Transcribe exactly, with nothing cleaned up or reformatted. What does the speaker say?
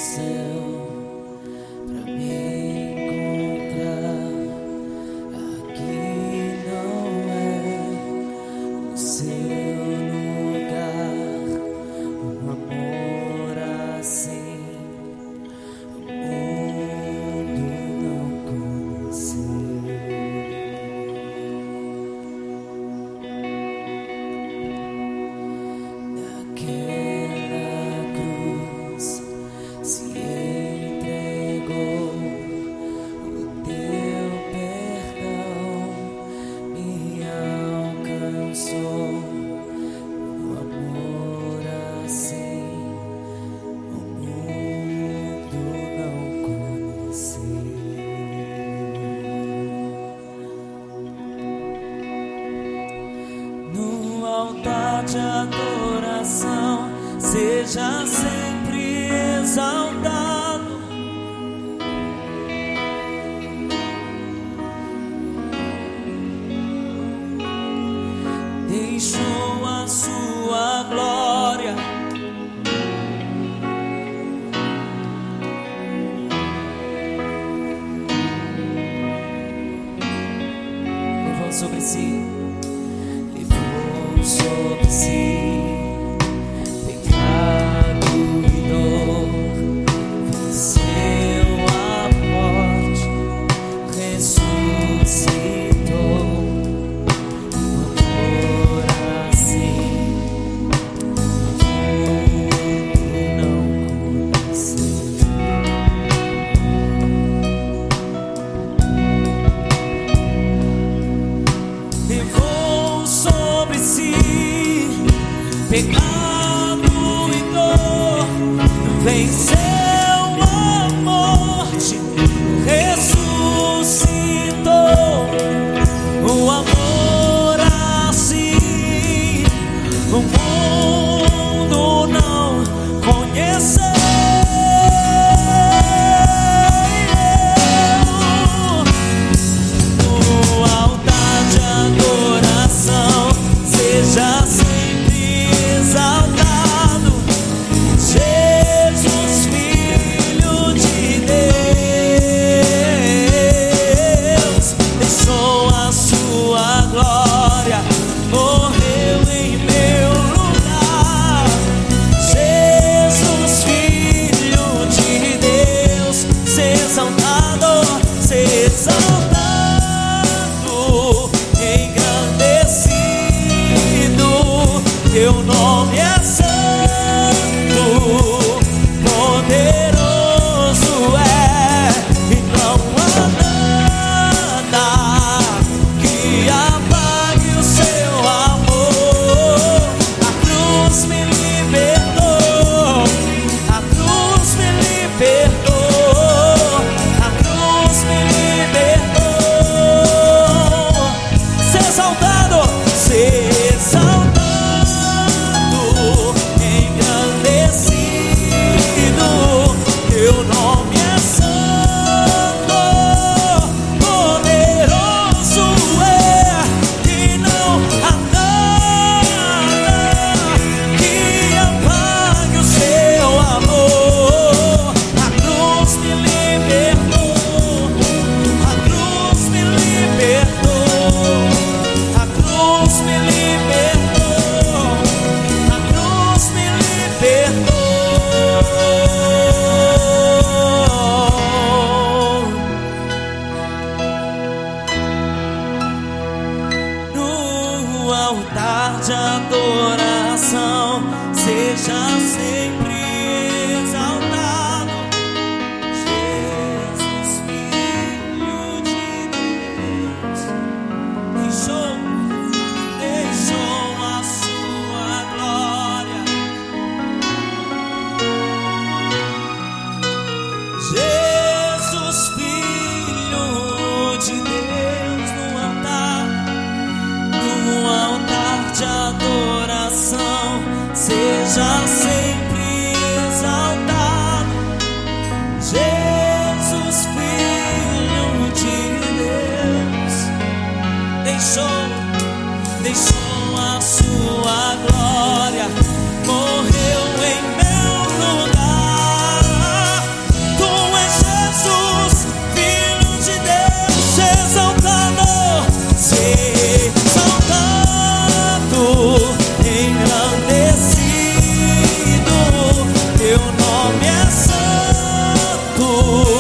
de adoração, seja sempre exaltado. Deixou a sua glória levou sobre si, levou sobre si pecado e dor, venceu a morte, ressuscitou. Amor assim o mundo não conheceu. Levou sobre si pecado e dor, venceu a morte, ressuscitou. O amor assim o mundo não conheceu. No altar de adoração, seja sempre exaltado, Jesus, Filho de Deus, deixou a sua glória, morreu em meu lugar. Jesus, Filho de Deus, se exaltado, se exaltado, engrandecido, teu nome é santo, poderoso é, e não há nada que apague o seu amor. A cruz me libertou, a cruz me libertou, a cruz me libertou. Se exaltado, se exaltado, engrandecido, teu nome é santo, poderoso é, e não há nada que apague o seu amor. A cruz me libertou, a cruz me libertou, a cruz me libertou, a cruz me libertou. No altar de adoração, seja sempre exaltado, Jesus, Filho de Deus, deixou, deixou a sua glória. Jesus, Filho de Deus, no altar, no altar de adoração, seja sempre exaltado. Jesus, Filho de Deus, deixou, deixou a sua glória, morreu em meu lugar. é santo.